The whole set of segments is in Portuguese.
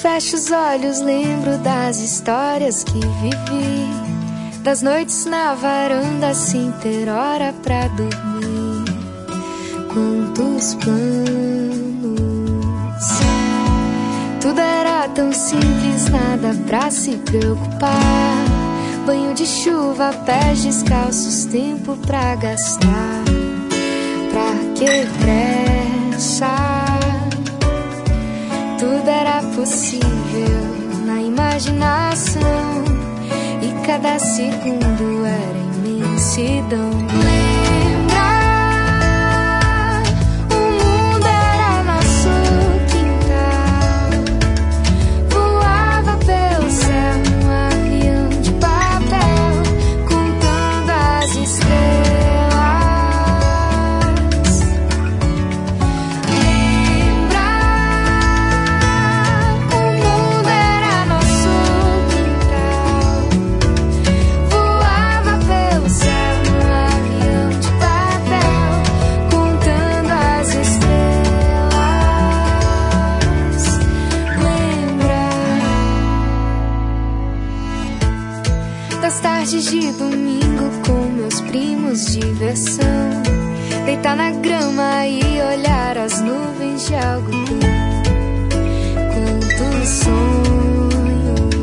fecho os olhos, lembro das histórias que vivi, das noites na varanda sem ter hora pra dormir. Quantos planos, tudo era tão simples, nada pra se preocupar. Banho de chuva, pés descalços, tempo pra gastar. Pra que pressa? Tudo era possível na imaginação, e cada segundo era imensidão. Lembra, o mundo era nosso quintal, voava pelo céu um avião de papel, contando as estrelas. Tardes de domingo com meus primos, diversão, deitar na grama e olhar as nuvens de algodão. Quantos sonhos,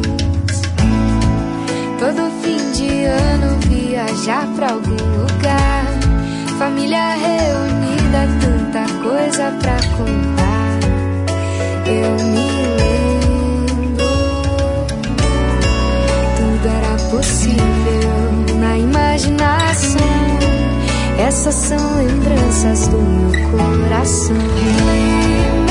todo fim de ano viajar pra algum lugar, família reunida, tanta coisa pra contar. Eu me lembro, tudo era possível na imaginação. Essas são lembranças do meu coração.